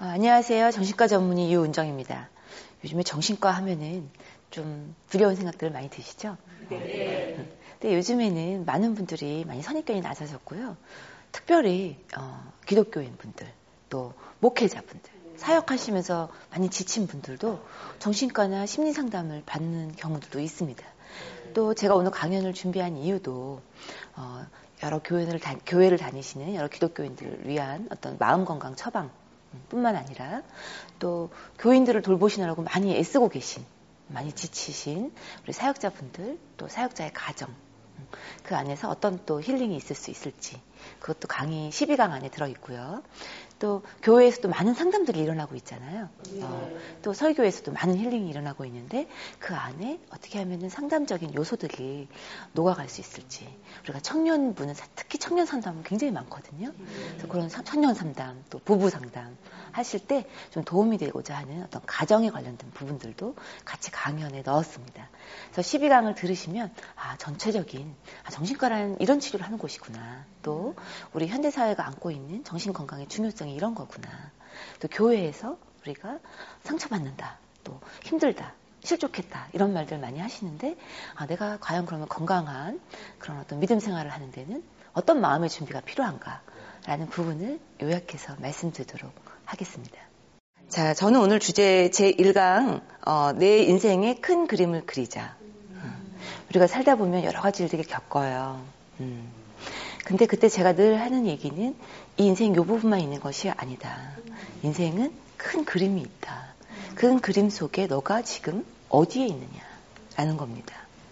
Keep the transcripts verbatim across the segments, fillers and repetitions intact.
안녕하세요. 정신과 전문의 유은정입니다. 요즘에 정신과 하면은 좀 두려운 생각들 많이 드시죠? 네. 근데 요즘에는 많은 분들이 많이 선입견이 낮아졌고요. 특별히 어, 기독교인 분들, 또 목회자분들, 사역하시면서 많이 지친 분들도 정신과나 심리상담을 받는 경우들도 있습니다. 또 제가 오늘 강연을 준비한 이유도 어, 여러 교회를, 다, 교회를 다니시는 여러 기독교인들을 위한 어떤 마음건강 처방 뿐만 아니라 또 교인들을 돌보시느라고 많이 애쓰고 계신, 많이 지치신 우리 사역자분들, 또 사역자의 가정, 그 안에서 어떤 또 힐링이 있을 수 있을지, 그것도 강의 십이 강 안에 들어있고요. 또 교회에서도 많은 상담들이 일어나고 있잖아요. 어, 또 설교에서도 많은 힐링이 일어나고 있는데 그 안에 어떻게 하면 상담적인 요소들이 녹아갈 수 있을지. 우리가 청년부는 특히 청년 상담은 굉장히 많거든요. 그래서 그런 청년 상담, 또 부부 상담 하실 때 좀 도움이 되고자 하는 어떤 가정에 관련된 부분들도 같이 강연에 넣었습니다. 그래서 십이 강을 들으시면 아 전체적인 아, 정신과라는 이런 치료를 하는 곳이구나. 또 우리 현대사회가 안고 있는 정신건강의 중요성이 이런 거구나. 또 교회에서 우리가 상처받는다, 또 힘들다, 실족했다 이런 말들 많이 하시는데 아, 내가 과연 그러면 건강한 그런 어떤 믿음 생활을 하는 데는 어떤 마음의 준비가 필요한가 라는 부분을 요약해서 말씀드리도록 하겠습니다. 자, 저는 오늘 주제 제일 강 어, 내 인생의 큰 그림을 그리자. 음, 우리가 살다 보면 여러 가지 일들이 겪어요. 음. 근데 그때 제가 늘 하는 얘기는 이 인생 요 부분만 있는 것이 아니다. 인생은 큰 그림이 있다. 큰 그림 속에 너가 지금 어디에 있느냐라는 겁니다.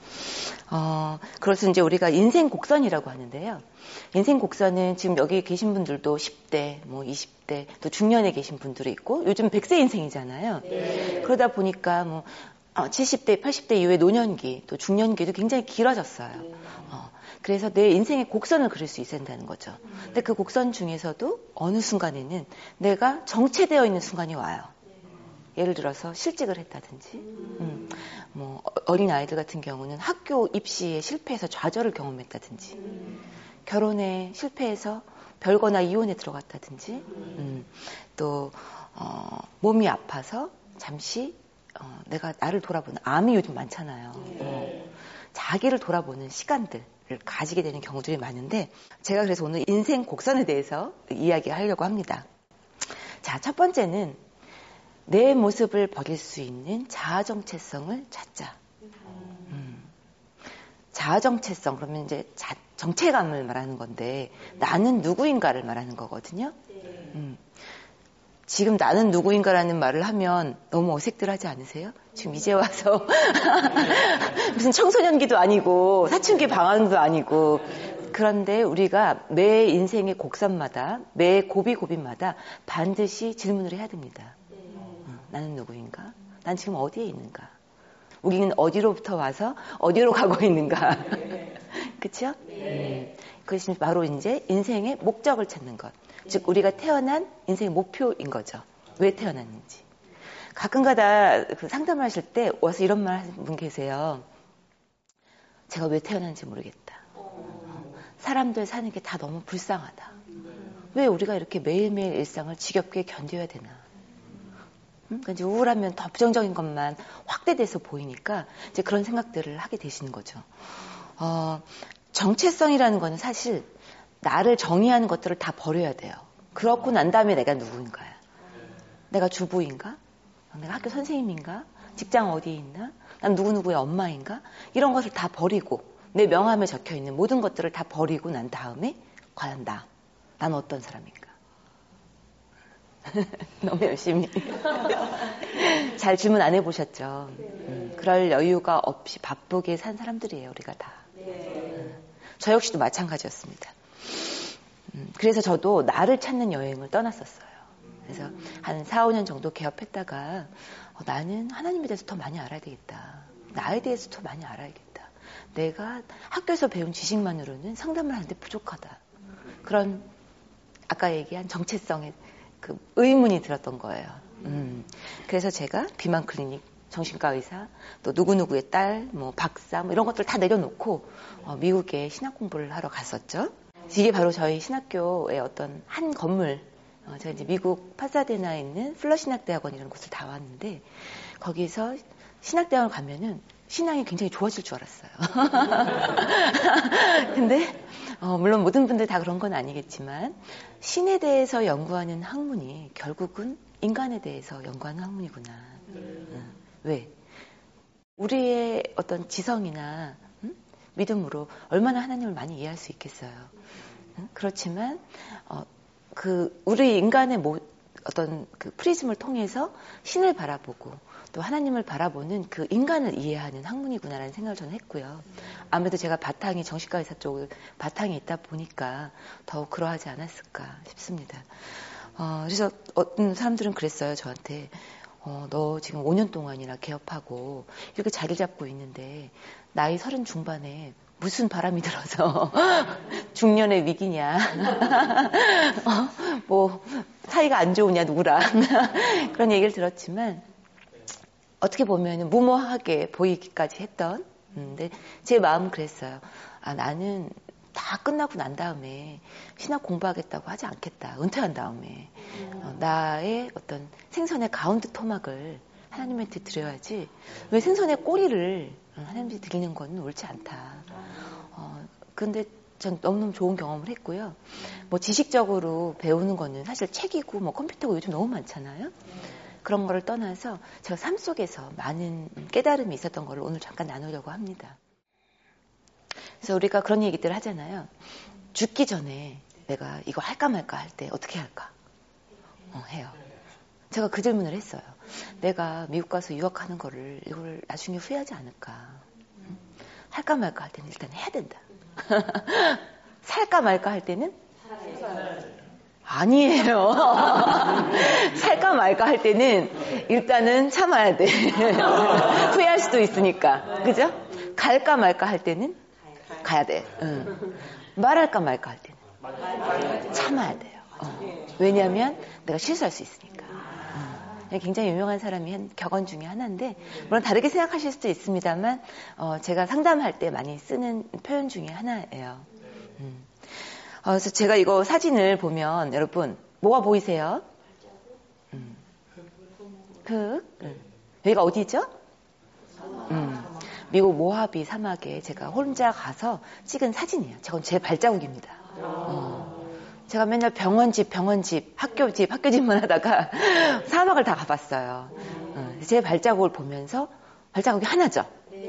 어, 그래서 이제 우리가 인생 곡선이라고 하는데요. 인생 곡선은 지금 여기 계신 분들도 십 대, 뭐 이십 대, 또 중년에 계신 분들이 있고 요즘 백 세 인생이잖아요. 네. 그러다 보니까 뭐 칠십 대, 팔십 대 이후에 노년기, 또 중년기도 굉장히 길어졌어요. 네. 어, 그래서 내 인생의 곡선을 그릴 수 있어야 된다는 거죠. 근데 그 곡선 중에서도 어느 순간에는 내가 정체되어 있는 순간이 와요. 예를 들어서 실직을 했다든지, 음, 뭐 어린 아이들 같은 경우는 학교 입시에 실패해서 좌절을 경험했다든지, 결혼에 실패해서 별거나 이혼에 들어갔다든지, 음, 또 어, 몸이 아파서 잠시 어, 내가 나를 돌아보는 암이 요즘 많잖아요. 어, 자기를 돌아보는 시간들을 가지게 되는 경우들이 많은데 제가 그래서 오늘 인생 곡선에 대해서 이야기하려고 합니다. 자, 첫 번째는 내 모습을 버릴 수 있는 자아정체성을 찾자. 음. 자아정체성, 그러면 이제 자, 정체감을 말하는 건데, 나는 누구인가를 말하는 거거든요. 음. 지금 나는 누구인가라는 말을 하면 너무 어색들 하지 않으세요? 지금 이제 와서, 무슨 청소년기도 아니고, 사춘기 방황도 아니고, 그런데 우리가 매 인생의 곡선마다, 매 고비고비마다 반드시 질문을 해야 됩니다. 나는 누구인가? 난 지금 어디에 있는가? 우리는 어디로부터 와서 어디로 가고 있는가? 그렇죠? 네. 음, 그것이 바로 이제 인생의 목적을 찾는 것. 즉 우리가 태어난 인생의 목표인 거죠. 왜 태어났는지. 가끔가다 그 상담을 하실 때 와서 이런 말 하시는 분 계세요. 제가 왜 태어났는지 모르겠다. 사람들 사는 게 다 너무 불쌍하다. 왜 우리가 이렇게 매일매일 일상을 지겹게 견뎌야 되나? 그러니까 이제 우울하면 더 부정적인 것만 확대돼서 보이니까 이제 그런 생각들을 하게 되시는 거죠. 어, 정체성이라는 거는 사실 나를 정의하는 것들을 다 버려야 돼요. 그렇고 난 다음에 내가 누구인가요? 내가 주부인가? 내가 학교 선생님인가? 직장 어디에 있나? 난 누구누구의 엄마인가? 이런 것을 다 버리고 내 명함에 적혀있는 모든 것들을 다 버리고 난 다음에 과연 나, 난 어떤 사람인가? 너무 열심히 잘 질문 안 해보셨죠? 음, 그럴 여유가 없이 바쁘게 산 사람들이에요. 우리가 다. 음, 저 역시도 마찬가지였습니다. 음, 그래서 저도 나를 찾는 여행을 떠났었어요. 그래서 한 사, 오 년 정도 개업했다가 어, 나는 하나님에 대해서 더 많이 알아야 되겠다. 나에 대해서 더 많이 알아야겠다. 내가 학교에서 배운 지식만으로는 상담을 하는데 부족하다. 그런 아까 얘기한 정체성의 그 의문이 들었던 거예요. 음. 그래서 제가 비만 클리닉, 정신과 의사, 또 누구누구의 딸, 뭐 박사, 뭐 이런 것들 다 내려놓고 어, 미국에 신학 공부를 하러 갔었죠. 이게 바로 저희 신학교의 어떤 한 건물 어, 제가 이제 미국 파사데나에 있는 플러 신학대학원이라는 곳을 다 왔는데 거기서 신학대학원 가면은 신앙이 굉장히 좋아질 줄 알았어요. 근데 어, 물론 모든 분들 다 그런 건 아니겠지만 신에 대해서 연구하는 학문이 결국은 인간에 대해서 연구하는 학문이구나. 음, 왜? 우리의 어떤 지성이나 음? 믿음으로 얼마나 하나님을 많이 이해할 수 있겠어요. 음? 그렇지만 어, 그 우리 인간의 모, 어떤 그 프리즘을 통해서 신을 바라보고 또 하나님을 바라보는 그 인간을 이해하는 학문이구나라는 생각을 저는 했고요. 아무래도 제가 바탕이 정신과 의사 쪽 바탕이 있다 보니까 더욱 그러하지 않았을까 싶습니다. 어, 그래서 어떤 사람들은 그랬어요, 저한테. 어, 너 지금 오 년 동안이나 개업하고 이렇게 자리 잡고 있는데 나이 서른 중반에 무슨 바람이 들어서 중년의 위기냐, 어, 뭐 사이가 안 좋으냐 누구랑 그런 얘기를 들었지만 어떻게 보면 무모하게 보이기까지 했던. 근데 제 마음은 그랬어요. 아, 나는 다 끝나고 난 다음에 신학 공부하겠다고 하지 않겠다. 은퇴한 다음에 어, 나의 어떤 생선의 가운데 토막을 하나님한테 드려야지. 왜 생선의 꼬리를 하나님한테 드리는 건 옳지 않다. 어, 근데 전 너무너무 좋은 경험을 했고요. 뭐 지식적으로 배우는 거는 사실 책이고 뭐 컴퓨터고 요즘 너무 많잖아요. 그런 거를 떠나서 제가 삶 속에서 많은 깨달음이 있었던 거를 오늘 잠깐 나누려고 합니다. 그래서 우리가 그런 얘기들 하잖아요. 죽기 전에 내가 이거 할까 말까 할 때 어떻게 할까? 어, 해요. 제가 그 질문을 했어요. 내가 미국 가서 유학하는 거를 이걸 나중에 후회하지 않을까? 응? 할까 말까 할 때는 일단 해야 된다. 살까 말까 할 때는? 아니에요. 살까 말까 할 때는 일단은 참아야 돼. 후회할 수도 있으니까. 그죠? 갈까 말까 할 때는 가야 돼. 응. 말할까 말까 할 때는 참아야 돼요. 어. 왜냐하면 내가 실수할 수 있으니까. 음. 굉장히 유명한 사람이 한 격언 중에 하나인데 물론 다르게 생각하실 수도 있습니다만 어, 제가 상담할 때 많이 쓰는 표현 중에 하나예요. 음. 어, 그래서 제가 이거 사진을 보면 여러분 뭐가 보이세요? 음. 흙. 음. 여기가 어디죠? 음. 미국 모하비 사막에 제가 혼자 가서 찍은 사진이에요. 저건 제 발자국입니다. 어. 제가 맨날 병원집, 병원집, 학교집, 학교집만 하다가 사막을 다 가봤어요. 어. 제 발자국을 보면서 발자국이 하나죠.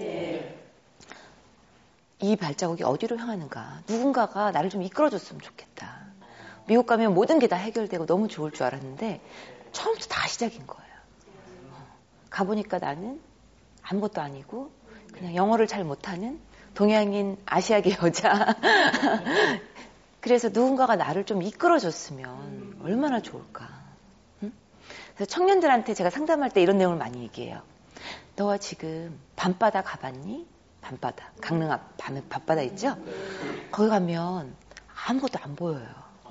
이 발자국이 어디로 향하는가? 누군가가 나를 좀 이끌어줬으면 좋겠다. 미국 가면 모든 게 다 해결되고 너무 좋을 줄 알았는데 처음부터 다 시작인 거예요. 어. 가보니까 나는 아무것도 아니고 그냥 영어를 잘 못하는 동양인 아시아계 여자. 그래서 누군가가 나를 좀 이끌어줬으면 얼마나 좋을까. 응? 그래서 청년들한테 제가 상담할 때 이런 내용을 많이 얘기해요. 너와 지금 밤바다 가봤니? 밤바다. 강릉 앞 밤에 밤바다 있죠? 거기 가면 아무것도 안 보여요.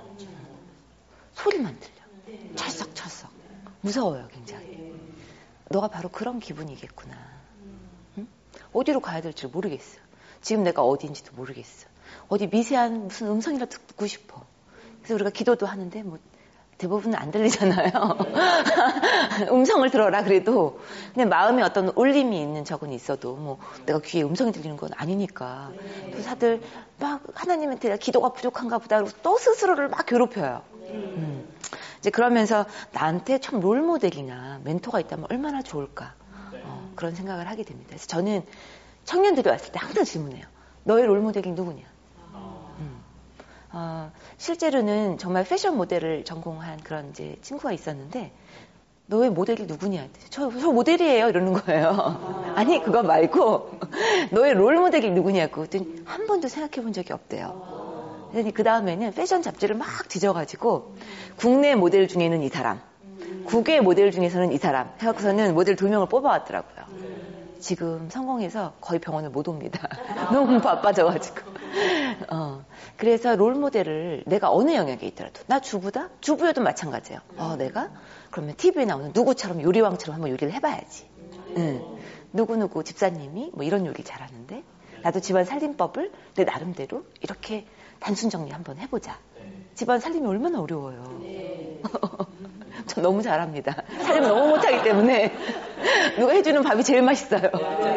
소리만 들려. 철썩철썩. 무서워요, 굉장히. 너가 바로 그런 기분이겠구나. 응? 어디로 가야 될지 모르겠어. 지금 내가 어디인지도 모르겠어. 어디 미세한 무슨 음성이라도 듣고 싶어. 그래서 우리가 기도도 하는데 뭐 대부분은 안 들리잖아요. 음성을 들어라 그래도 그냥 마음에 어떤 울림이 있는 적은 있어도 뭐 내가 귀에 음성이 들리는 건 아니니까. 그래서 다들 막 하나님한테 기도가 부족한가 보다 그러고 또 스스로를 막 괴롭혀요. 음. 이제 그러면서 나한테 참 롤모델이나 멘토가 있다면 얼마나 좋을까. 어, 그런 생각을 하게 됩니다. 그래서 저는 청년들이 왔을 때 항상 질문해요. 너의 롤모델이 누구냐? 음. 어, 실제로는 정말 패션 모델을 전공한 그런 이제 친구가 있었는데 너의 모델이 누구냐? 저, 저 모델이에요 이러는 거예요. 아니 그거 말고 너의 롤모델이 누구냐고 그랬더니 한 번도 생각해 본 적이 없대요. 그랬더니 그 다음에는 패션 잡지를 막 뒤져가지고 국내 모델 중에는 이 사람, 국외 모델 중에서는 이 사람 해갖고서는 모델 두 명을 뽑아왔더라고요. 지금 성공해서 거의 병원을 못 옵니다. 너무 바빠져가지고. 어, 그래서 롤모델을 내가 어느 영역에 있더라도 나 주부다? 주부여도 마찬가지예요. 어, 내가? 그러면 티비에 나오는 누구처럼 요리왕처럼 한번 요리를 해봐야지. 응. 누구누구 집사님이 뭐 이런 요리 잘하는데 나도 집안 살림법을 내 나름대로 이렇게 단순 정리 한번 해보자. 집안 살림이 얼마나 어려워요. 네. 저 너무 잘합니다. 살림을 너무 못하기 때문에 누가 해주는 밥이 제일 맛있어요.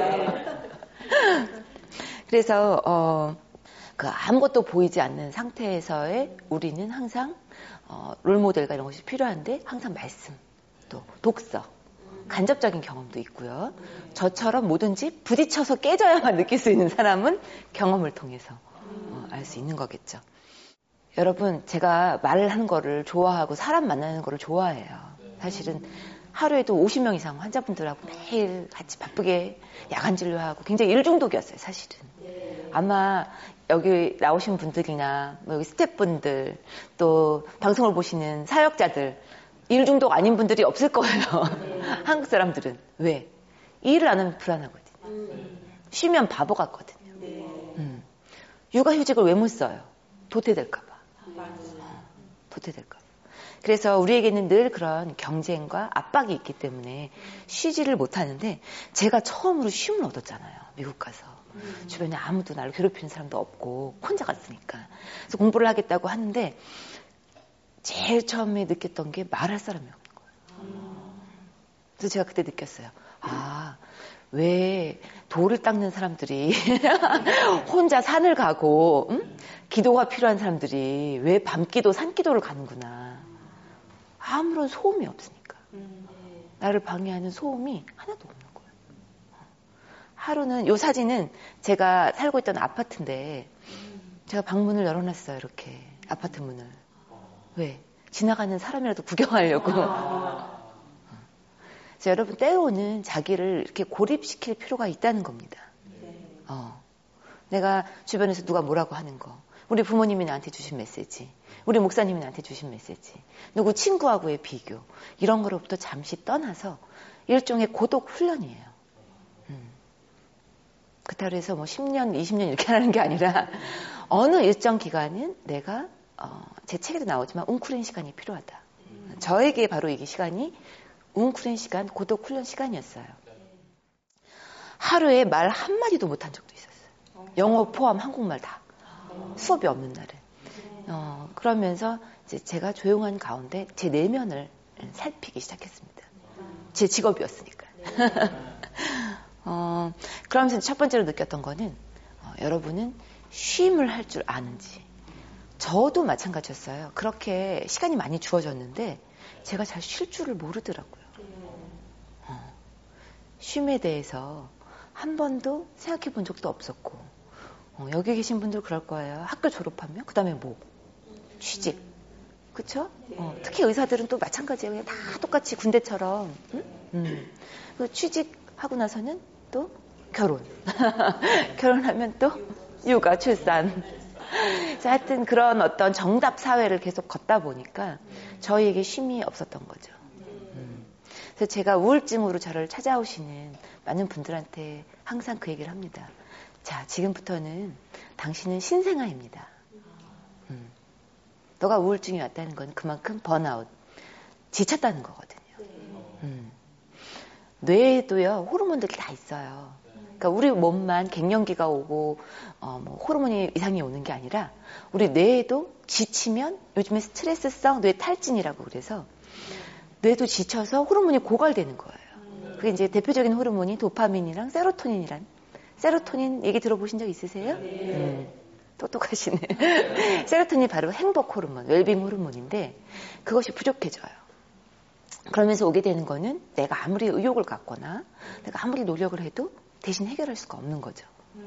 그래서 어, 그 아무것도 보이지 않는 상태에서의 우리는 항상 어, 롤모델과 이런 것이 필요한데 항상 말씀, 또 독서, 간접적인 경험도 있고요. 저처럼 뭐든지 부딪혀서 깨져야만 느낄 수 있는 사람은 경험을 통해서 어, 알 수 있는 거겠죠. 여러분, 제가 말을 하는 거를 좋아하고 사람 만나는 거를 좋아해요. 사실은 하루에도 오십 명 이상 환자분들하고 매일 같이 바쁘게 야간 진료하고 굉장히 일중독이었어요, 사실은. 아마 여기 나오신 분들이나 뭐 여기 스태프분들 또 방송을 보시는 사역자들 일중독 아닌 분들이 없을 거예요. 한국 사람들은. 왜? 일을 안 하면 불안하거든요. 쉬면 바보 같거든요. 음. 육아휴직을 왜 못 써요? 도태될까 봐. 도태될까 봐. 그래서 우리에게는 늘 그런 경쟁과 압박이 있기 때문에 쉬지를 못하는데 제가 처음으로 쉼을 얻었잖아요. 미국 가서. 주변에 아무도 나를 괴롭히는 사람도 없고 혼자 갔으니까. 그래서 공부를 하겠다고 하는데 제일 처음에 느꼈던 게 말할 사람이 없는 거예요. 그래서 제가 그때 느꼈어요. 아, 왜 돌을 닦는 사람들이 혼자 산을 가고 응? 기도가 필요한 사람들이 왜 밤기도 산기도를 가는구나. 아무런 소음이 없으니까. 나를 방해하는 소음이 하나도 없는 거예요. 하루는 이 사진은 제가 살고 있던 아파트인데 제가 방문을 열어놨어요. 이렇게 아파트 문을. 왜? 지나가는 사람이라도 구경하려고. 그래서 여러분 때로는 자기를 이렇게 고립시킬 필요가 있다는 겁니다. 어. 내가 주변에서 누가 뭐라고 하는 거, 우리 부모님이 나한테 주신 메시지, 우리 목사님이 나한테 주신 메시지, 누구 친구하고의 비교, 이런 거로부터 잠시 떠나서 일종의 고독 훈련이에요. 음. 그렇다고 해서 뭐 십 년, 이십 년 이렇게 하는 게 아니라 어느 일정 기간은 내가 어, 제 책에도 나오지만 웅크린 시간이 필요하다. 저에게 바로 이게 시간이 웅크린 시간, 고독 훈련 시간이었어요. 하루에 말 한마디도 못한 적도 있었어요. 영어 포함 한국말 다. 수업이 없는 날에. 어, 그러면서 이제 제가 조용한 가운데 제 내면을 살피기 시작했습니다. 제 직업이었으니까. 어, 그러면서 첫 번째로 느꼈던 거는 어, 여러분은 쉼을 할 줄 아는지. 저도 마찬가지였어요. 그렇게 시간이 많이 주어졌는데 제가 잘 쉴 줄을 모르더라고요. 어, 쉼에 대해서 한 번도 생각해 본 적도 없었고 어, 여기 계신 분들 그럴 거예요. 학교 졸업하면 그 다음에 뭐? 취직. 그쵸? 어, 특히 의사들은 또 마찬가지예요. 그냥 다 똑같이 군대처럼. 응? 음. 그 취직하고 나서는 또 결혼. 결혼하면 또 육아, 출산. 하여튼 그런 어떤 정답 사회를 계속 걷다 보니까 저희에게 쉼이 없었던 거죠. 음. 그래서 제가 우울증으로 저를 찾아오시는 많은 분들한테 항상 그 얘기를 합니다. 자, 지금부터는 당신은 신생아입니다. 음. 너가 우울증이 왔다는 건 그만큼 번아웃, 지쳤다는 거거든요. 음. 뇌에도요, 호르몬들이 다 있어요. 그러니까 우리 몸만 갱년기가 오고 어, 뭐 호르몬이 이상이 오는 게 아니라 우리 뇌에도 지치면 요즘에 스트레스성 뇌 탈진이라고 그래서 뇌도 지쳐서 호르몬이 고갈되는 거예요. 그게 이제 대표적인 호르몬이 도파민이랑 세로토닌이란. 세로토닌 얘기 들어보신 적 있으세요? 네. 음, 똑똑하시네. 세로토닌이 바로 행복 호르몬, 웰빙 호르몬인데 그것이 부족해져요. 그러면서 오게 되는 거는 내가 아무리 의욕을 갖거나 내가 아무리 노력을 해도 대신 해결할 수가 없는 거죠.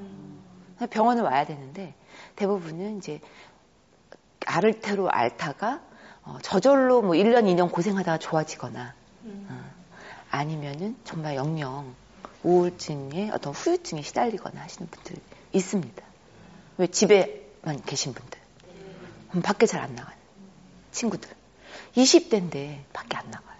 병원을 와야 되는데 대부분은 이제 앓을 대로 앓다가 어, 저절로 뭐 일 년, 이 년 고생하다가 좋아지거나 어, 아니면은 정말 영영 우울증에 어떤 후유증에 시달리거나 하시는 분들 있습니다. 왜 집에만 계신 분들, 음, 밖에 잘 안 나가는 친구들, 이십 대인데 밖에 안 나가요.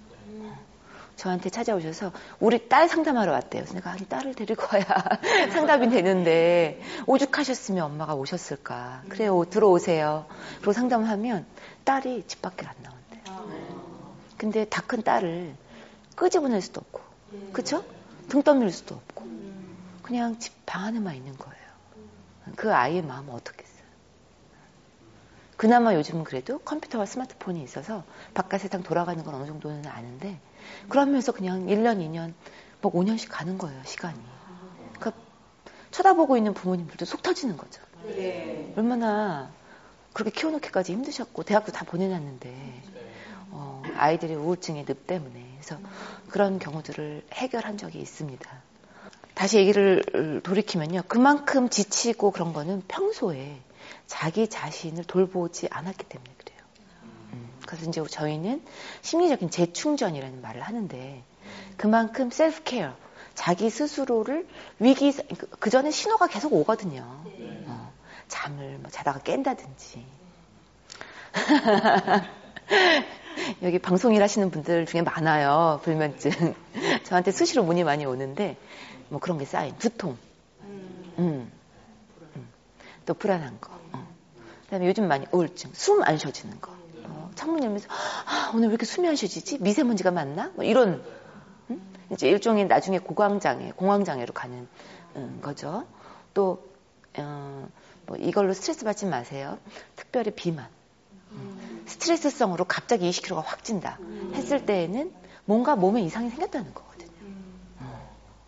저한테 찾아오셔서 우리 딸 상담하러 왔대요. 그래서 내가 아니 딸을 데리고 와야 상담이 되는데 오죽하셨으면 엄마가 오셨을까. 그래요, 들어오세요. 그리고 상담하면 딸이 집 밖에 안 나온대요. 근데 다 큰 딸을 끄집어낼 수도 없고, 그쵸? 등 떠밀 수도 없고 그냥 집 방 안에만 있는 거예요. 그 아이의 마음은 어떻겠어요? 그나마 요즘은 그래도 컴퓨터와 스마트폰이 있어서 바깥 세상 돌아가는 건 어느 정도는 아는데 그러면서 그냥 일 년, 이 년, 뭐 오 년씩 가는 거예요, 시간이. 그러니까 쳐다보고 있는 부모님들도 속 터지는 거죠. 네. 얼마나 그렇게 키워놓기까지 힘드셨고 대학도 다 보내놨는데 어, 아이들의 우울증의 늪 때문에. 그래서 그런 경우들을 해결한 적이 있습니다. 다시 얘기를 돌이키면요. 그만큼 지치고 그런 거는 평소에 자기 자신을 돌보지 않았기 때문에 그래요. 음, 그래서 이제 저희는 심리적인 재충전이라는 말을 하는데 그만큼 셀프 케어, 자기 스스로를 위기, 그 전에 신호가 계속 오거든요. 어, 잠을 뭐 자다가 깬다든지. 여기 방송일 하시는 분들 중에 많아요. 불면증. 저한테 수시로 문의 많이 오는데 뭐 그런 게 쌓인 두통. 음. 음. 또 불안한 거. 어. 그다음에 요즘 많이 우울증, 숨 안 쉬어지는 거. 어, 창문 열면서 아, 오늘 왜 이렇게 숨이 안 쉬어지지? 미세먼지가 많나? 뭐 이런 음? 이제 일종의 나중에 고강장애, 공황장애로 가는 음, 거죠. 또 어, 뭐 이걸로 스트레스 받지 마세요. 특별히 비만. 음. 스트레스성으로 갑자기 이십 킬로그램가 확 찐다 했을 때에는 뭔가 몸에 이상이 생겼다는 거거든요. 어.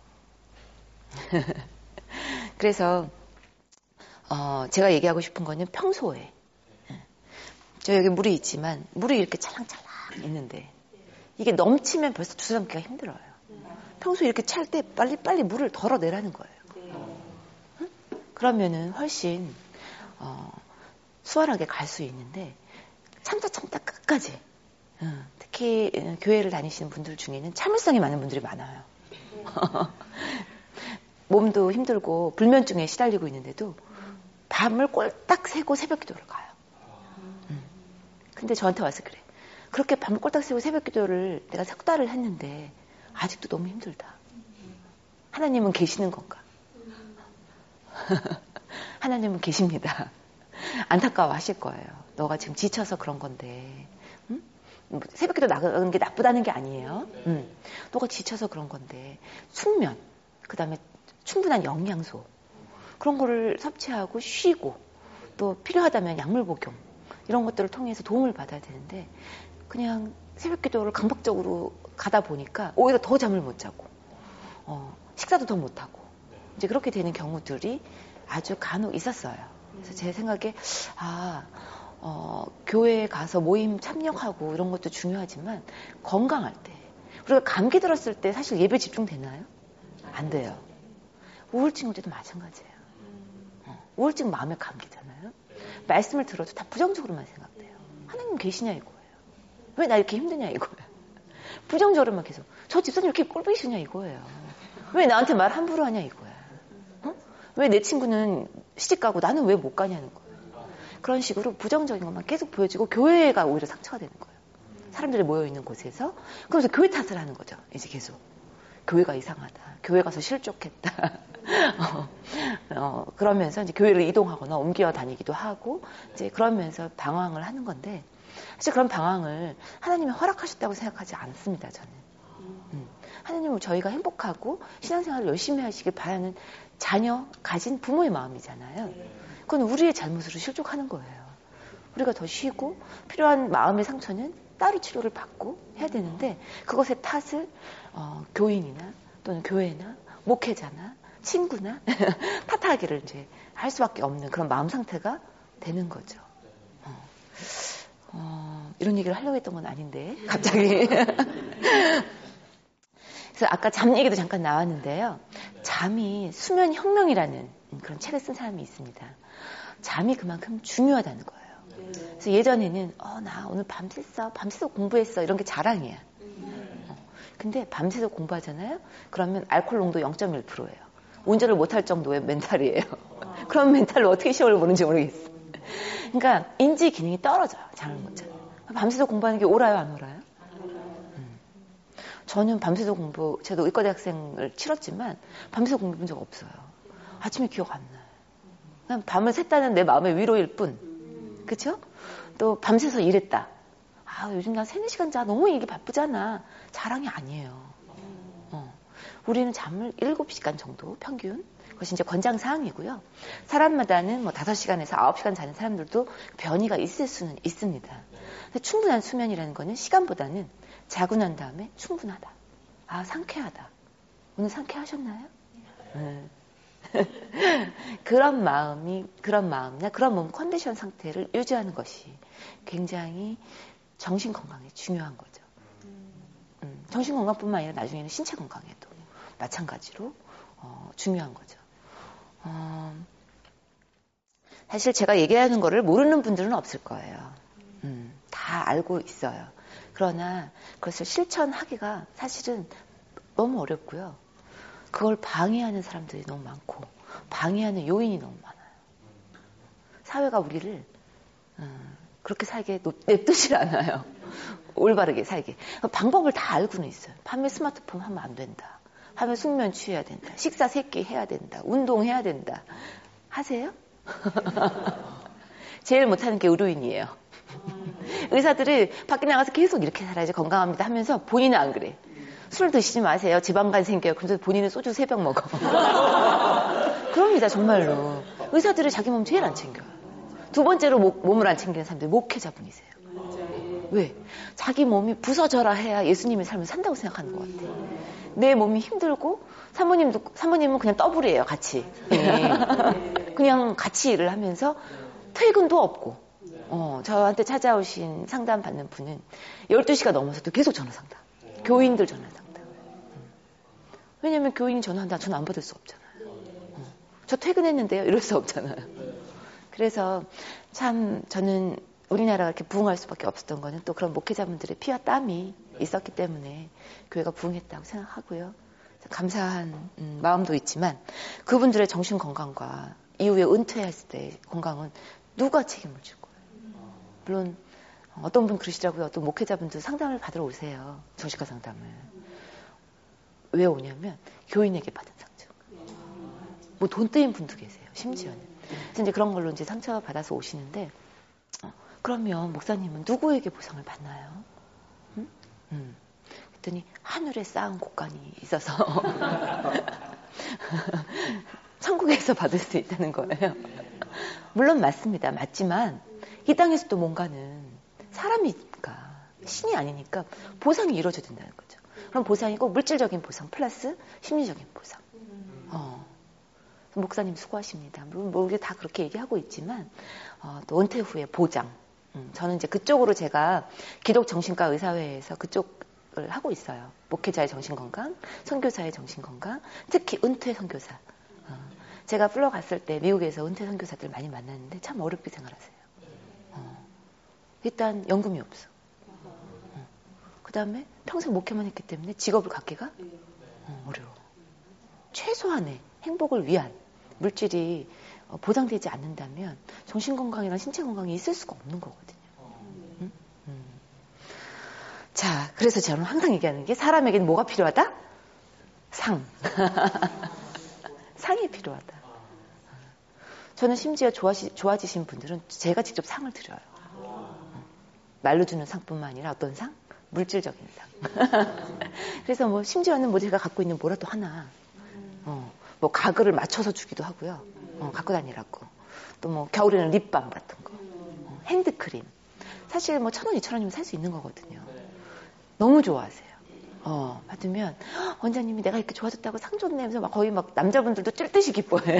그래서 어, 제가 얘기하고 싶은 거는 평소에 저 여기 물이 있지만 물이 이렇게 찰랑찰랑 있는데 이게 넘치면 벌써 주워담기가 힘들어요. 평소에 이렇게 찰 때 빨리빨리 물을 덜어내라는 거예요. 응? 그러면은 훨씬 어, 수월하게 갈 수 있는데 참다 참다 끝까지 응. 특히 응, 교회를 다니시는 분들 중에는 참을성이 많은 분들이 많아요. 몸도 힘들고 불면증에 시달리고 있는데도 밤을 꼴딱 새고 새벽 기도를 가요. 음. 근데 저한테 와서 그래. 그렇게 밤을 꼴딱 새고 새벽 기도를 내가 석 달을 했는데 아직도 너무 힘들다. 하나님은 계시는 건가? 하나님은 계십니다. 안타까워 하실 거예요. 너가 지금 지쳐서 그런 건데. 음? 새벽 기도 나가는 게 나쁘다는 게 아니에요. 음. 너가 지쳐서 그런 건데. 숙면, 그 다음에 충분한 영양소. 그런 거를 섭취하고 쉬고 또 필요하다면 약물 복용 이런 것들을 통해서 도움을 받아야 되는데 그냥 새벽 기도를 강박적으로 가다 보니까 오히려 더 잠을 못 자고 어, 식사도 더 못하고 이제 그렇게 되는 경우들이 아주 간혹 있었어요. 그래서 제 생각에 아 어, 교회에 가서 모임 참여하고 이런 것도 중요하지만 건강할 때 우리가 감기 들었을 때 사실 예배 집중되나요? 안 돼요. 우울증 올 때도 마찬가지예요. 우울증 마음의 감기잖아요. 말씀을 들어도 다 부정적으로만 생각돼요. 하나님 계시냐 이거예요. 왜 나 이렇게 힘드냐 이거예요. 부정적으로만 계속 저 집사님 이렇게 꼴보기시냐 이거예요. 왜 나한테 말 함부로 하냐 이거예요. 어? 왜 내 친구는 시집가고 나는 왜 못 가냐는 거예요. 그런 식으로 부정적인 것만 계속 보여지고 교회가 오히려 상처가 되는 거예요. 사람들이 모여있는 곳에서 그러면서 교회 탓을 하는 거죠. 이제 계속 교회가 이상하다. 교회 가서 실족했다. 어, 어, 그러면서 이제 교회를 이동하거나 옮겨 다니기도 하고 이제 그러면서 방황을 하는 건데 사실 그런 방황을 하나님이 허락하셨다고 생각하지 않습니다. 저는 음. 하나님은 저희가 행복하고 신앙생활을 열심히 하시길 바라는 자녀 가진 부모의 마음이잖아요. 그건 우리의 잘못으로 실족하는 거예요. 우리가 더 쉬고 필요한 마음의 상처는 따로 치료를 받고 해야 되는데 그것의 탓을 어, 교인이나 또는 교회나 목회자나 친구나 탓하기를 이제 할 수밖에 없는 그런 마음 상태가 되는 거죠. 어, 어, 이런 얘기를 하려고 했던 건 아닌데 갑자기. 그래서 아까 잠 얘기도 잠깐 나왔는데요. 잠이 수면 혁명이라는 그런 책을 쓴 사람이 있습니다. 잠이 그만큼 중요하다는 거예요. 그래서 예전에는 어, 나 오늘 밤샜어, 밤새서 공부했어 이런 게 자랑이야. 어, 근데 밤새서 공부하잖아요. 그러면 알코올 농도 영 점 일 퍼센트예요. 운전을 못할 정도의 멘탈이에요. 그런 멘탈로 어떻게 시험을 보는지 모르겠어요. 그러니까 인지 기능이 떨어져요. 잠을 못 자요. 밤새서 공부하는 게 옳아요, 안 옳아요? 음. 저는 밤새서 공부, 저도 의과대학생을 치렀지만 밤새서 공부해 본 적 없어요. 아침에 기억 안 나요. 그냥 밤을 샜다는 내 마음의 위로일 뿐. 그쵸? 또 밤새서 일했다. 아, 요즘 나 세네 시간 자. 너무 일이 바쁘잖아. 자랑이 아니에요. 어. 우리는 잠을 일곱 시간 정도 평균 그것이 이제 권장 사항이고요. 사람마다는 뭐 다섯 시간에서 아홉 시간 자는 사람들도 변이가 있을 수는 있습니다. 근데 충분한 수면이라는 거는 시간보다는 자고 난 다음에 충분하다. 아, 상쾌하다. 오늘 상쾌하셨나요? 네. 그런 마음이, 그런 마음이나 그런 몸 컨디션 상태를 유지하는 것이 굉장히 정신 건강에 중요한 거죠. 음, 정신 건강뿐만 아니라 나중에는 신체 건강에도 마찬가지로 어, 중요한 거죠. 어, 사실 제가 얘기하는 거를 모르는 분들은 없을 거예요. 음, 다 알고 있어요. 그러나 그것을 실천하기가 사실은 너무 어렵고요. 그걸 방해하는 사람들이 너무 많고 방해하는 요인이 너무 많아요. 사회가 우리를 음, 그렇게 살게 냅두질 않아요. 올바르게 살게. 방법을 다 알고는 있어요. 밤에 스마트폰 하면 안 된다. 밤에 숙면 취해야 된다. 식사 세 끼 해야 된다. 운동해야 된다. 하세요? 제일 못하는 게 의료인이에요. 의사들이 밖에 나가서 계속 이렇게 살아야지 건강합니다 하면서 본인은 안 그래. 술 드시지 마세요. 지방간 생겨요. 그래서 본인은 소주 세 병 먹어. 그럽니다. 정말로. 의사들이 자기 몸 제일 안 챙겨요. 두 번째로 목, 몸을 안 챙기는 사람들이 목회자분이세요. 왜? 자기 몸이 부서져라 해야 예수님의 삶을 산다고 생각하는 것 같아요. 내 몸이 힘들고 사모님도, 사모님은 그냥 더블이에요. 같이. 그냥 같이 일을 하면서 퇴근도 없고 어, 저한테 찾아오신 상담 받는 분은 열두 시가 넘어서도 계속 전화 상담. 교인들 전화 상담. 왜냐면 교인이 전화한다. 저는 안 받을 수 없잖아요. 어, 저 퇴근했는데요. 이럴 수 없잖아요. 그래서 참 저는 우리나라가 이렇게 부흥할 수밖에 없었던 거는 또 그런 목회자분들의 피와 땀이 있었기 때문에 교회가 부흥했다고 생각하고요. 감사한 음, 마음도 있지만 그분들의 정신 건강과 이후에 은퇴했을 때 건강은 누가 책임을 질 거예요. 물론 어떤 분 그러시더라고요. 어떤 목회자분들 상담을 받으러 오세요. 정신과 상담을. 왜 오냐면 교인에게 받은 상처. 뭐 돈 떼인 분도 계세요. 심지어는. 그래서 이제 그런 걸로 이제 상처 받아서 오시는데 어, 그러면 목사님은 누구에게 보상을 받나요? 응? 음. 그랬더니 하늘에 쌓은 곳간이 있어서 천국에서 받을 수 있다는 거예요. 물론 맞습니다. 맞지만 이 땅에서도 뭔가는 사람이니까 신이 아니니까 보상이 이루어져야 된다는 거죠. 그럼 보상이 꼭 물질적인 보상 플러스 심리적인 보상. 어. 목사님 수고하십니다. 물론 모르게 다 그렇게 얘기하고 있지만 어, 또 은퇴 후에 보장. 음, 저는 이제 그쪽으로 제가 기독정신과 의사회에서 그쪽을 하고 있어요. 목회자의 정신건강, 선교사의 정신건강, 특히 은퇴 선교사. 어, 제가 플러 갔을 때 미국에서 은퇴 선교사들 많이 만났는데 참 어렵게 생활하세요. 어, 일단 연금이 없어. 어, 그 다음에 평생 목회만 했기 때문에 직업을 갖기가 어, 어려워. 최소한의 행복을 위한 물질이 보장되지 않는다면 정신건강이나 신체건강이 있을 수가 없는 거거든요. 음? 음. 자, 그래서 저는 항상 얘기하는 게 사람에게는 뭐가 필요하다? 상. 상이 필요하다. 저는 심지어 좋아지, 좋아지신 분들은 제가 직접 상을 드려요. 말로 주는 상뿐만 아니라 어떤 상? 물질적인 상. 그래서 뭐 심지어는 뭐 제가 갖고 있는 뭐라도 하나 어, 뭐 가글을 맞춰서 주기도 하고요. 어, 갖고 다니라고. 또 뭐 겨울에는 립밤 같은 거, 어, 핸드크림. 사실 뭐 천 원, 이천 원이면 살 수 있는 거거든요. 너무 좋아하세요. 어, 받으면 원장님이 내가 이렇게 좋아졌다고 상 줬네 하면서 막 거의 막 남자분들도 찔 듯이 기뻐해요.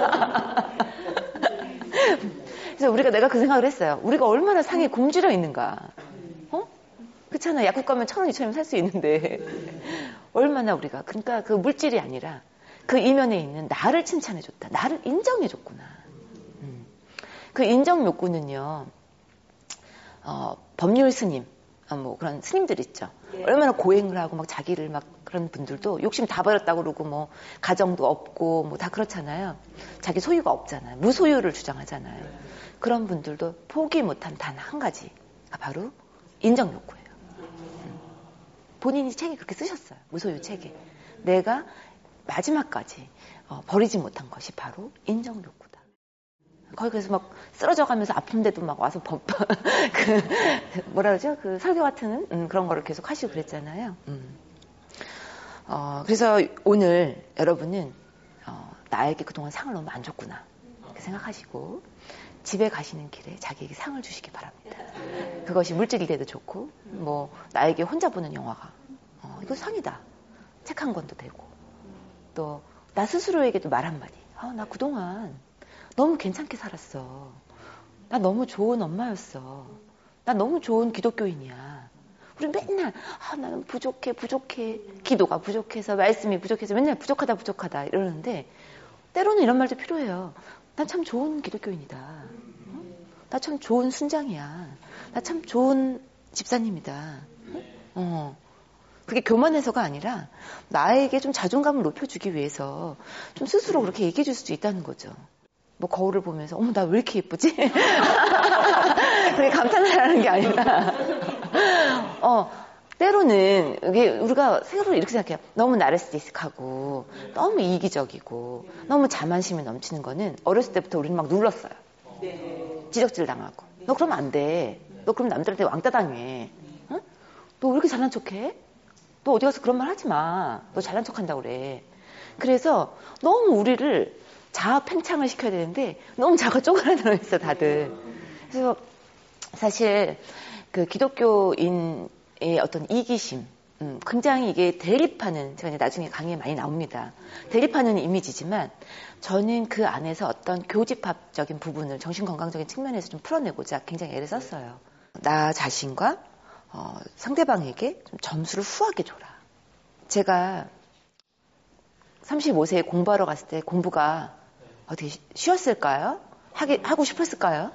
그래서 우리가 내가 그 생각을 했어요. 우리가 얼마나 상에 굶주려 있는가. 어? 그렇잖아. 약국 가면 천 원, 이천 원이면 살 수 있는데 얼마나 우리가. 그러니까 그 물질이 아니라 그 이면에 있는 나를 칭찬해줬다. 나를 인정해줬구나. 음. 그 인정 욕구는요. 어, 법률 스님, 어, 뭐 그런 스님들 있죠. 예. 얼마나 고행을 하고 막 자기를 막 그런 분들도 욕심 다 버렸다고 그러고 뭐 가정도 없고 뭐 다 그렇잖아요. 자기 소유가 없잖아요. 무소유를 주장하잖아요. 그런 분들도 포기 못한 단 한 가지가 바로 인정 욕구예요. 음. 본인이 책에 그렇게 쓰셨어요. 무소유 책에. 내가 마지막까지 어, 버리지 못한 것이 바로 인정 욕구다. 거기 그래서 막 쓰러져 가면서 아픈데도 막 와서 법, 그, 뭐라 그러죠? 그 설교 같은 음, 그런 거를 계속 하시고 그랬잖아요. 음. 어, 그래서 오늘 여러분은 어, 나에게 그동안 상을 너무 안 줬구나 이렇게 생각하시고 집에 가시는 길에 자기에게 상을 주시기 바랍니다. 그것이 물질이 돼도 좋고 뭐 나에게 혼자 보는 영화가 어, 이거 상이다. 책 한 권도 되고 또 나 스스로에게도 말 한마디. 아, 나 그동안 너무 괜찮게 살았어. 나 너무 좋은 엄마였어. 나 너무 좋은 기독교인이야. 우리 맨날 아, 나는 부족해 부족해 기도가 부족해서 말씀이 부족해서 맨날 부족하다 부족하다 이러는데 때로는 이런 말도 필요해요. 난 참 좋은 기독교인이다. 어? 나 참 좋은 순장이야. 나 참 좋은 집사님이다. 어. 그게 교만해서가 아니라 나에게 좀 자존감을 높여주기 위해서 좀 스스로 그렇게 얘기해 줄 수도 있다는 거죠. 뭐 거울을 보면서 어머 나 왜 이렇게 예쁘지? 그게 감탄을 하는 게 아니라 어 때로는 이게 우리가 새로 이렇게 생각해요. 너무 나르시시스틱하고 너무 이기적이고 너무 자만심이 넘치는 거는 어렸을 때부터 우리는 막 눌렀어요. 지적질 당하고 너 그러면 안 돼. 너 그럼 남들한테 왕따 당해. 응? 너 왜 이렇게 잘난 척해? 너 어디 가서 그런 말 하지 마. 너 잘난 척한다고 그래. 그래서 너무 우리를 자아 팽창을 시켜야 되는데 너무 자가 쪼그라들어 있어 다들. 그래서 사실 그 기독교인의 어떤 이기심, 음, 굉장히 이게 대립하는, 제가 이제 나중에 강의에 많이 나옵니다. 대립하는 이미지지만 저는 그 안에서 어떤 교집합적인 부분을 정신건강적인 측면에서 좀 풀어내고자 굉장히 애를 썼어요. 나 자신과 어, 상대방에게 좀 점수를 후하게 줘라. 제가 서른다섯 세에 공부하러 갔을 때 공부가 어떻게 쉬웠을까요? 하기, 하고 싶었을까요?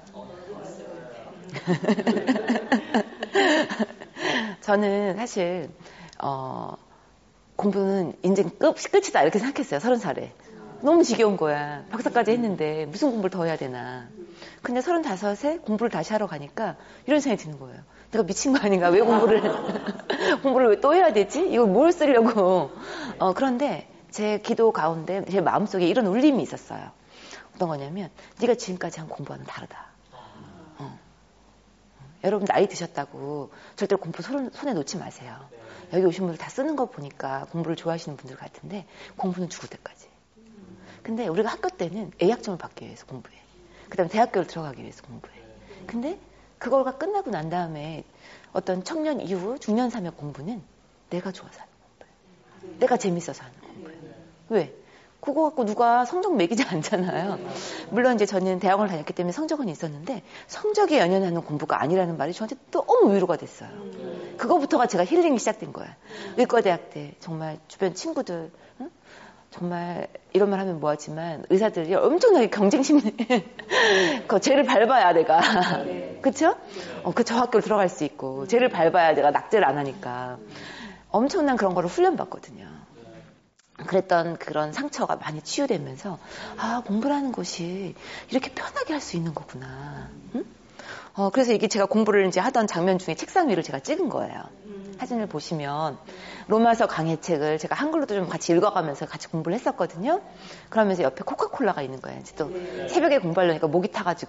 저는 사실 어, 공부는 인생 끝, 끝이다 이렇게 생각했어요. 서른 살에. 너무 지겨운 거야. 박사까지 했는데 무슨 공부를 더 해야 되나. 근데 서른다섯에 공부를 다시 하러 가니까 이런 생각이 드는 거예요. 내가 미친 거 아닌가? 왜 공부를 공부를 왜 또 해야 되지? 이걸 뭘 쓰려고. 어, 그런데 제 기도 가운데 제 마음속에 이런 울림이 있었어요. 어떤 거냐면 네가 지금까지 한 공부와는 다르다. 어. 여러분 나이 드셨다고 절대로 공부 손, 손에 놓지 마세요. 여기 오신 분들 다 쓰는 거 보니까 공부를 좋아하시는 분들 같은데 공부는 죽을 때까지. 근데 우리가 학교 때는 A학점을 받기 위해서 공부해. 그 다음에 대학교를 들어가기 위해서 공부해. 근데 그걸가 끝나고 난 다음에 어떤 청년 이후 중년 삼역 공부는 내가 좋아서 하는 공부예요. 내가 재밌어서 하는 공부예요. 왜? 그거 갖고 누가 성적 매기지 않잖아요. 물론 이제 저는 대학원을 다녔기 때문에 성적은 있었는데 성적에 연연하는 공부가 아니라는 말이 저한테 너무 위로가 됐어요. 그거부터가 제가 힐링이 시작된 거야. 의과대학 때 정말 주변 친구들 응? 정말 이런 말 하면 뭐하지만 의사들이 엄청나게 경쟁심내. 그 쟤를 밟아야 내가 그쵸? 어, 그 저 학교를 들어갈 수 있고 쟤를 밟아야 내가 낙제를 안 하니까 엄청난 그런 거를 훈련받거든요. 그랬던 그런 상처가 많이 치유되면서 아 공부라는 것이 이렇게 편하게 할 수 있는 거구나. 응? 어, 그래서 이게 제가 공부를 이제 하던 장면 중에 책상 위를 제가 찍은 거예요. 사진을 보시면 로마서 강해책을 제가 한글로도 좀 같이 읽어가면서 같이 공부를 했었거든요. 그러면서 옆에 코카콜라가 있는 거예요. 이제 또 새벽에 공부하려니까 목이 타가지고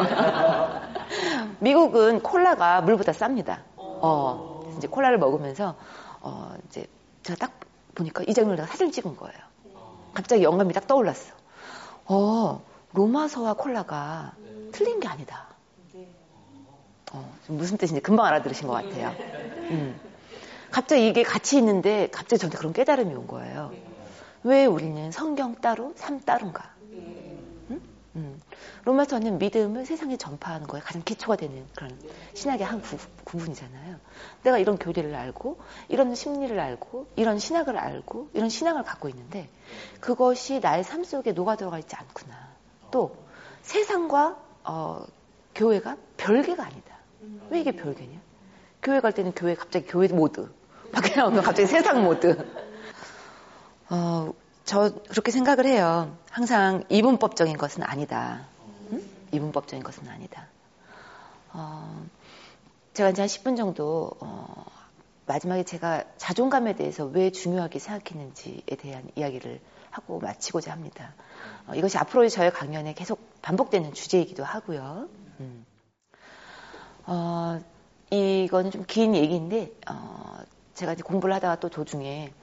미국은 콜라가 물보다 쌉니다. 어, 이제 콜라를 먹으면서 어, 이제 제가 딱 보니까 이 장면을 내가 사진 찍은 거예요. 갑자기 영감이 딱 떠올랐어. 어, 로마서와 콜라가 틀린 게 아니다. 어, 무슨 뜻인지 금방 알아들으신 것 같아요. 음. 갑자기 이게 같이 있는데 갑자기 저한테 그런 깨달음이 온 거예요. 왜 우리는 성경 따로, 삶 따로인가? 음? 음. 로마서는 믿음을 세상에 전파하는 거에 가장 기초가 되는 그런 신학의 한 구, 구분이잖아요. 내가 이런 교리를 알고, 이런 심리를 알고, 이런 신학을 알고, 이런 신앙을 갖고 있는데 그것이 나의 삶 속에 녹아 들어가 있지 않구나. 또 세상과 어, 교회가 별개가 아니다. 왜 이게 별개냐? 교회 갈 때는 교회 갑자기 교회 모드. 밖에 나오면 갑자기 세상 모드. 어, 저 그렇게 생각을 해요. 항상 이분법적인 것은 아니다. 응? 이분법적인 것은 아니다. 어, 제가 이제 한 십 분 정도 어, 마지막에 제가 자존감에 대해서 왜 중요하게 생각했는지에 대한 이야기를 하고 마치고자 합니다. 어, 이것이 앞으로의 저의 강연에 계속 반복되는 주제이기도 하고요. 음. 어, 이건 좀 긴 얘기인데 어, 제가 이제 공부를 하다가 또 도중에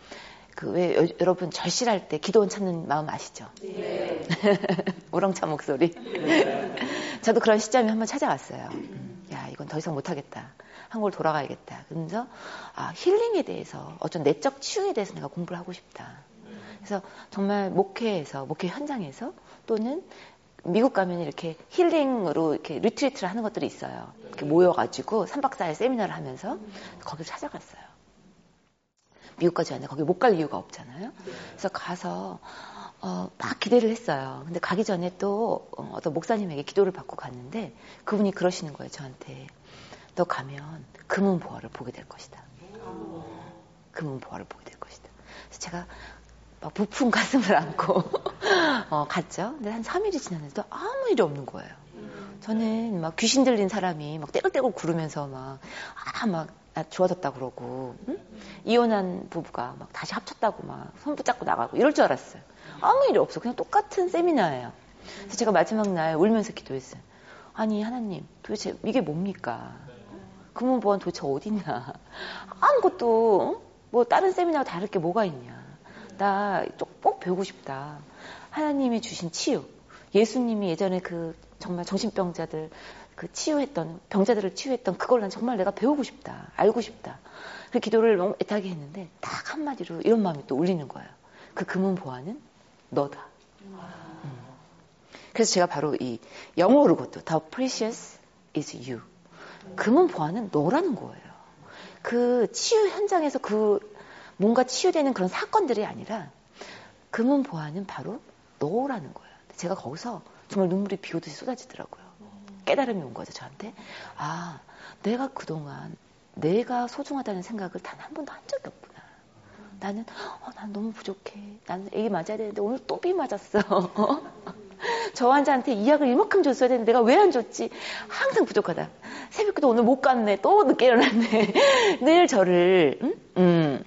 그 왜 여러분 절실할 때 기도원 찾는 마음 아시죠? 네. 우렁찬 목소리. 네. 저도 그런 시점이 한번 찾아왔어요. 음, 야, 이건 더 이상 못하겠다. 한국으로 돌아가야겠다. 그러면서 아, 힐링에 대해서 어떤 내적 치유에 대해서 내가 공부를 하고 싶다. 그래서 정말 목회에서 목회 현장에서 또는 미국 가면 이렇게 힐링으로 이렇게 리트리트를 하는 것들이 있어요. 이렇게 모여가지고 삼 박 사 일 세미나를 하면서 거기를 찾아갔어요. 미국까지 왔는데 거기 못 갈 이유가 없잖아요. 그래서 가서 어, 막 기대를 했어요. 근데 가기 전에 또 어, 어떤 목사님에게 기도를 받고 갔는데 그분이 그러시는 거예요. 저한테 너 가면 금은보화를 보게 될 것이다. 금은보화를 보게 될 것이다. 그래서 제가 막 부푼 가슴을 안고 어, 갔죠. 근데 한 삼 일이 지났는데도 아무 일이 없는 거예요. 저는 막 귀신 들린 사람이 막 떼굴떼굴 구르면서 막, 아, 막, 나 좋아졌다 그러고, 응? 이혼한 부부가 막 다시 합쳤다고 막 손 붙잡고 나가고 이럴 줄 알았어요. 아무 일이 없어. 그냥 똑같은 세미나예요. 그래서 제가 마지막 날 울면서 기도했어요. 아니, 하나님, 도대체 이게 뭡니까? 금은보화는 도대체 어딨나? 아무것도, 뭐, 다른 세미나와 다를 게 뭐가 있냐? 나 꼭 배우고 싶다. 하나님이 주신 치유. 예수님이 예전에 그 정말 정신병자들 그 치유했던 병자들을 치유했던 그걸 난 정말 내가 배우고 싶다. 알고 싶다. 그 기도를 너무 애타게 했는데 딱 한마디로 이런 마음이 또 울리는 거예요. 그 금은보화는 너다. 음. 그래서 제가 바로 이 영어로 그것도 The precious is you. 금은보화는 너라는 거예요. 그 치유 현장에서 그 뭔가 치유되는 그런 사건들이 아니라 금은보화는 바로 너라는 거예요. 제가 거기서 정말 눈물이 비 오듯이 쏟아지더라고요. 깨달음이 온 거죠, 저한테. 아, 내가 그동안 내가 소중하다는 생각을 단 한 번도 한 적이 없구나. 나는, 어, 난 너무 부족해. 나는 애기 맞아야 되는데 오늘 또 비 맞았어. 저 환자한테 이 약을 이만큼 줬어야 되는데 내가 왜 안 줬지? 항상 부족하다. 새벽기도 오늘 못 갔네. 또 늦게 일어났네. 늘 저를, 음? 음,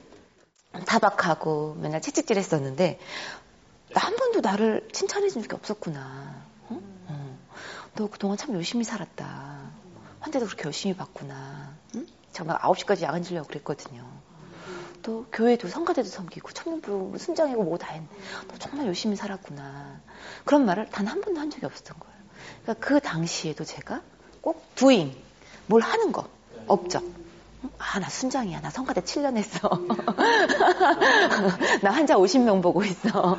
타박하고 맨날 채찍질 했었는데 한 번도 나를 칭찬해 준 적이 없었구나. 어? 어. 너 그동안 참 열심히 살았다. 환자도 그렇게 열심히 봤구나. 응? 정말 아홉 시까지 야간 진료하고 그랬거든요. 또 교회도 성가대도 섬기고 청년부 순장이고 뭐 다 했네. 너 정말 열심히 살았구나. 그런 말을 단 한 번도 한 적이 없었던 거예요. 그러니까 그 당시에도 제가 꼭 doing, 뭘 하는 거, 업적. 아, 나 순장이야. 나 성가대 칠 년 했어. 나 환자 오십 명 보고 있어.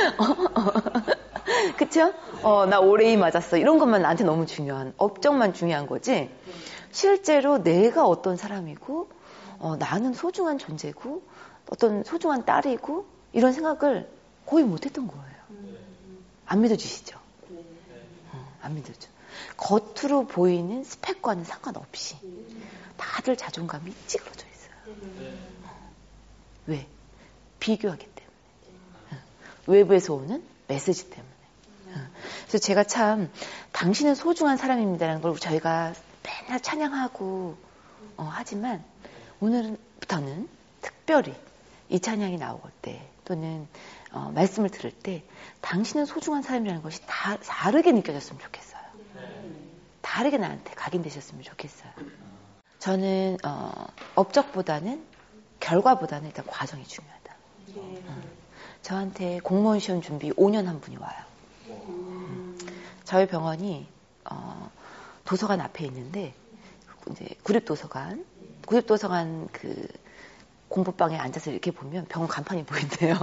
그쵸? 어, 나 오레이 맞았어. 이런 것만 나한테 너무 중요한, 업적만 중요한 거지. 실제로 내가 어떤 사람이고, 어, 나는 소중한 존재고, 어떤 소중한 딸이고, 이런 생각을 거의 못 했던 거예요. 안 믿어주시죠? 어, 안 믿어줘. 겉으로 보이는 스펙과는 상관없이. 다들 자존감이 찌그러져 있어요. 왜? 비교하기 때문에. 외부에서 오는 메시지 때문에. 그래서 제가 참 당신은 소중한 사람입니다라는 걸 저희가 맨날 찬양하고 어, 하지만 오늘부터는 특별히 이 찬양이 나올 때 또는 어, 말씀을 들을 때 당신은 소중한 사람이라는 것이 다, 다르게 느껴졌으면 좋겠어요. 다르게 나한테 각인되셨으면 좋겠어요. 저는 어, 업적보다는 결과보다는 일단 과정이 중요하다. 음. 저한테 공무원 시험 준비 오 년 한 분이 와요. 음. 저희 병원이 어, 도서관 앞에 있는데 이제 구립도서관, 구립도서관 그 공부방에 앉아서 이렇게 보면 병원 간판이 보인대요.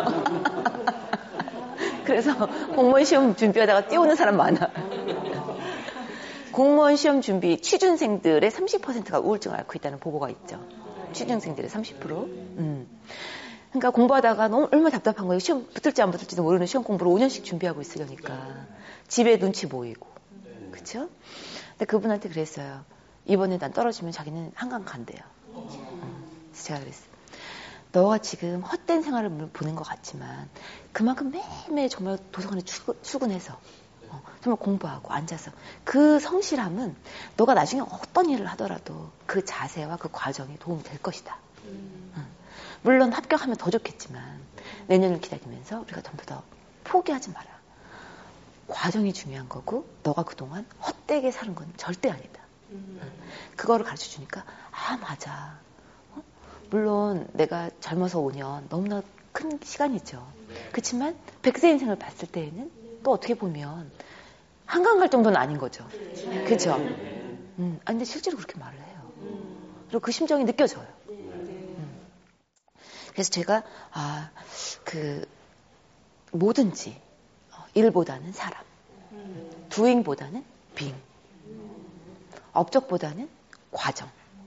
그래서 공무원 시험 준비하다가 뛰어오는 사람 많아. 공무원 시험 준비 취준생들의 삼십 퍼센트가 우울증을 앓고 있다는 보고가 있죠. 취준생들의 삼십 퍼센트. 음. 그러니까 공부하다가 너무 얼마나 답답한 거예요. 시험 붙을지 안 붙을지도 모르는 시험 공부를 오 년씩 준비하고 있으려니까. 집에 눈치 보이고. 그쵸? 근데 그분한테 그랬어요. 이번에 난 떨어지면 자기는 한강 간대요. 음. 그래서 제가 그랬어요. 너가 지금 헛된 생활을 보는 것 같지만 그만큼 매일매일 정말 도서관에 출근, 출근해서 어, 정말 공부하고 앉아서 그 성실함은 너가 나중에 어떤 일을 하더라도 그 자세와 그 과정이 도움이 될 것이다. 음. 응. 물론 합격하면 더 좋겠지만 내년을 기다리면서 우리가 전부 더 포기하지 마라. 과정이 중요한 거고 너가 그동안 헛되게 사는 건 절대 아니다. 음. 응. 그거를 가르쳐주니까 아 맞아. 어? 물론 내가 젊어서 오 년 너무나 큰 시간이죠. 그렇지만 백 세 인생을 봤을 때에는 또 어떻게 보면 한강 갈 정도는 아닌 거죠. 그렇죠? 음, 아, 근데 실제로 그렇게 말을 해요. 그리고 그 심정이 느껴져요. 음. 그래서 제가 아, 그 뭐든지 일보다는 사람, doing보다는 being, 업적보다는 과정.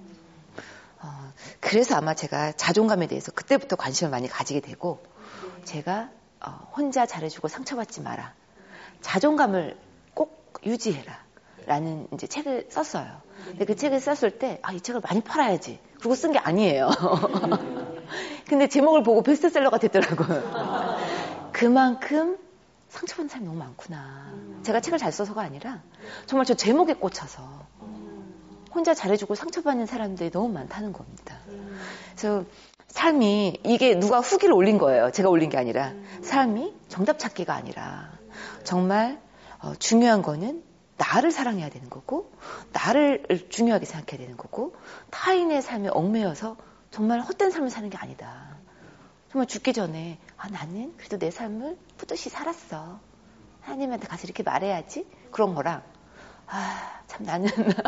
어, 그래서 아마 제가 자존감에 대해서 그때부터 관심을 많이 가지게 되고, 제가 어, 혼자 잘해주고 상처받지 마라. 자존감을 꼭 유지해라. 라는 이제 책을 썼어요. 근데 그 책을 썼을 때, 아, 이 책을 많이 팔아야지. 그러고 쓴 게 아니에요. 근데 제목을 보고 베스트셀러가 됐더라고요. 그만큼 상처받는 사람이 너무 많구나. 제가 책을 잘 써서가 아니라 정말 저 제목에 꽂혀서 혼자 잘해주고 상처받는 사람들이 너무 많다는 겁니다. 그래서 삶이, 이게 누가 후기를 올린 거예요. 제가 올린 게 아니라. 삶이 정답 찾기가 아니라 정말 어, 중요한 거는 나를 사랑해야 되는 거고, 나를 중요하게 생각해야 되는 거고, 타인의 삶에 얽매여서 정말 헛된 삶을 사는 게 아니다. 정말 죽기 전에 아, 나는 그래도 내 삶을 뿌듯이 살았어. 하나님한테 가서 이렇게 말해야지. 그런 거랑 아, 참 나는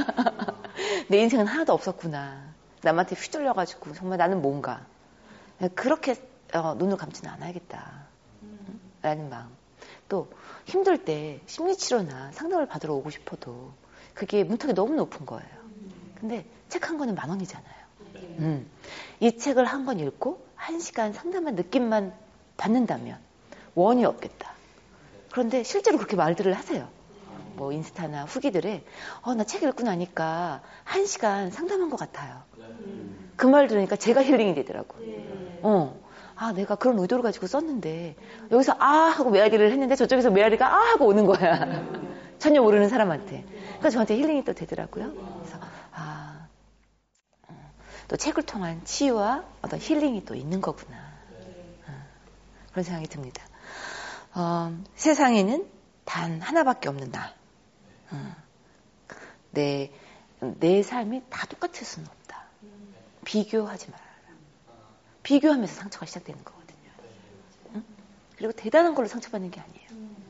내 인생은 하나도 없었구나. 남한테 휘둘려가지고 정말 나는 뭔가. 그렇게 어, 눈을 감지는 않아야겠다. 응? 라는 마음. 또 힘들 때 심리치료나 상담을 받으러 오고 싶어도 그게 문턱이 너무 높은 거예요. 근데 책 한 권은 만 원이잖아요. 음. 이 책을 한 권 읽고 한 시간 상담한 느낌만 받는다면 원이 없겠다. 그런데 실제로 그렇게 말들을 하세요. 뭐 인스타나 후기들에 어, 나 책 읽고 나니까 한 시간 상담한 것 같아요. 그 말 들으니까 제가 힐링이 되더라고요. 어, 아, 내가 그런 의도를 가지고 썼는데 여기서 아 하고 메아리를 했는데 저쪽에서 메아리가 아 하고 오는 거야. 전혀 모르는 사람한테. 그래서 저한테 힐링이 또 되더라고요. 그래서 아, 어, 또 책을 통한 치유와 어떤 힐링이 또 있는 거구나. 어, 그런 생각이 듭니다. 어, 세상에는 단 하나밖에 없는 나. 어, 내, 내 삶이 다 똑같을 수는 없다. 비교하지 말아라. 비교하면서 상처가 시작되는 거거든요. 응? 그리고 대단한 걸로 상처받는 게 아니에요.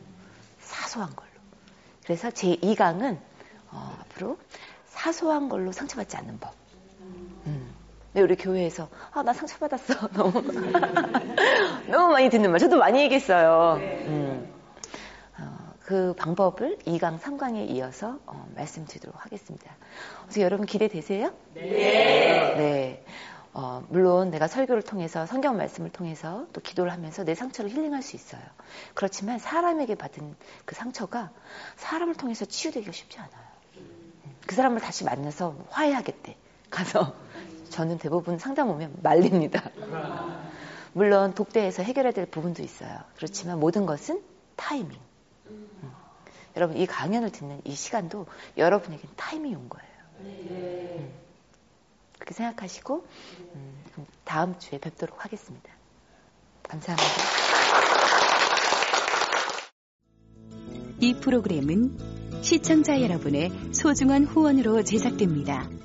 사소한 걸로. 그래서 제이 강은 어, 앞으로 사소한 걸로 상처받지 않는 법. 음. 우리 교회에서 아, 나 상처받았어. 너무 너무 많이 듣는 말. 저도 많이 얘기했어요. 음. 어, 그 방법을 이 강, 삼 강에 이어서 어, 말씀드리도록 하겠습니다. 그래서 여러분 기대되세요? 네. 네. 어, 물론 내가 설교를 통해서 성경 말씀을 통해서 또 기도를 하면서 내 상처를 힐링할 수 있어요. 그렇지만 사람에게 받은 그 상처가 사람을 통해서 치유되기가 쉽지 않아요. 그 사람을 다시 만나서 화해하겠대. 가서 저는 대부분 상담 오면 말립니다. 물론 독대에서 해결해야 될 부분도 있어요. 그렇지만 모든 것은 타이밍. 음. 여러분 이 강연을 듣는 이 시간도 여러분에게는 타이밍이 온 거예요. 음. 그렇게 생각하시고 음, 다음 주에 뵙도록 하겠습니다. 감사합니다. 이 프로그램은 시청자 여러분의 소중한 후원으로 제작됩니다.